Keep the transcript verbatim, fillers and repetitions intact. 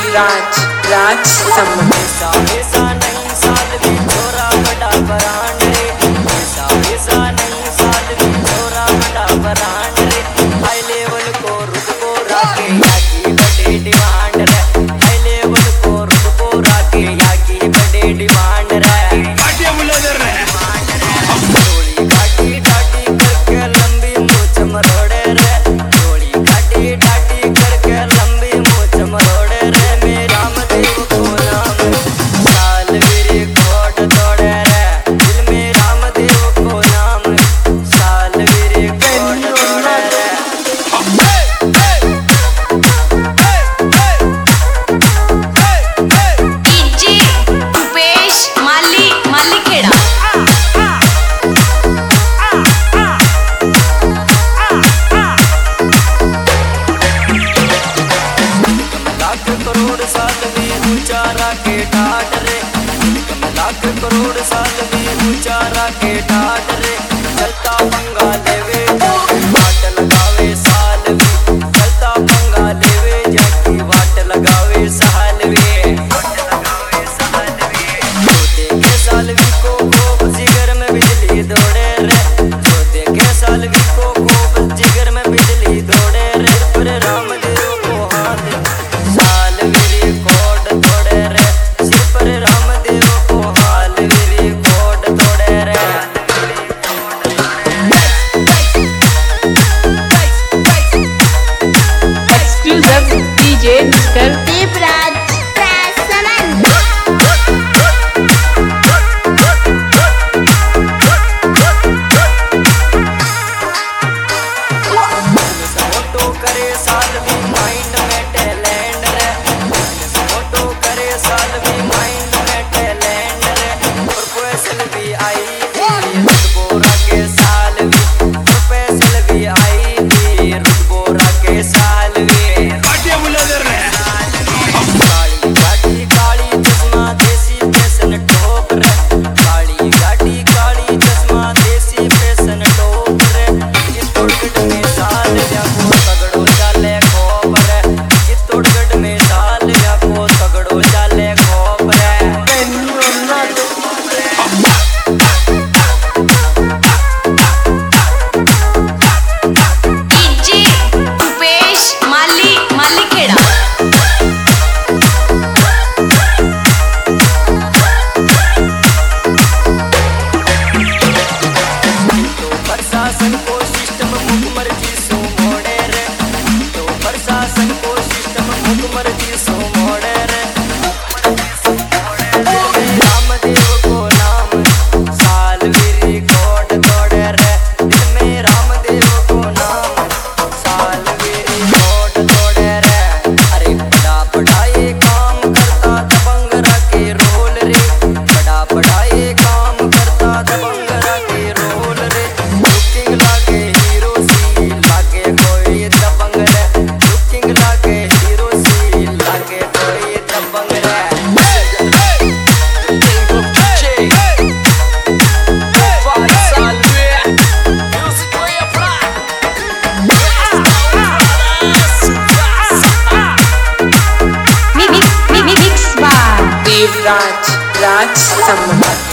देवराज राज सम्राट। ऐसा ऐसा नहीं साल भी छोरा बड़ा बरांड रे, ऐसा ऐसा नहीं साल भी छोरा बड़ा बरांड रे। हाई लेवल को रुतबो राके याकी बड़े डिमांड रे, हाई लेवल को रुतबो राके याकी बड़े डिमांड रे। थोड़ी गाड़ी डाटी करके लंबी मूछ मरोड़े रे, थोड़ी गाड़ी डाटी करके लंबी मूछ मरोड़े रे। मेरा रामदेव को नाम साल वीर कोट तोड़े रे, दिल में रामदेव को नाम साल वीर कोट तोड़े रे। डीजे उपेश माली मालीखेड़ा। लाख करोड़ साल भी ऊंचा राके ठाट रे, लाख करोड़ साल भी ऊंचा राके ठाट रे। चलता पंगा लेवे वाट लगावे साल भी, चलता पंगा लेवे जाकी वाट लगावे साल भी। जो देखे साल भी को खूब जिगर में बिजली दौड़े रे, जो देखे साल भी को खूब जिगर में बिजली दौड़े रे। पर रामदेव को हाथ साल वीर कोट तोड़े रे, सिर पर रामदेव को हाल वीर कोट तोड़े रे। Exclusive DJ mister Devraj photo करे साल भी माइंड में टैलेंट रे, फोटो करे साल भी माइंड में टैलेंट रे। प्रोफेशनल भी आई रुतबोरा के साल भी, प्रोफेशनल भी आई रुतबोरा के साल भी। काली गाड़ी काली चश्मा देसी फैशन टॉप रे, काली गाड़ी काली चश्मा देसी फैशन टॉप रे। चित्तौड़गढ़ में साल व्यापो तगड़ो चाले खोप रे, चित्तौड़गढ़ में साल व्यापो तगड़ो चाले खोप रे। डीजे उपेश माली मालीखेड़ा। तो प्रशासन को सिस्टम मुकमर जी सो मोड़े रे, तो प्रशासन को सिस्टम मुकमर जी सो मोड़े रे। दिल में रामदेव को नाम साल वीर कोट तोड़े रे, दिल में रामदेव को नाम साल वीर कोट तोड़े रे। अरे बड़ा बड़ा ये काम करता दबंग रखे रोल रे, बड़ा बड़ा ये काम करता दबंग रखे रोल रे। लुकिंग लागे हीरो सी लागे कोई दबंग रे, लुकिंग लागे हीरो सी लागे कोई दबंग रे। मिक्स बार देवराज राज सम्राट।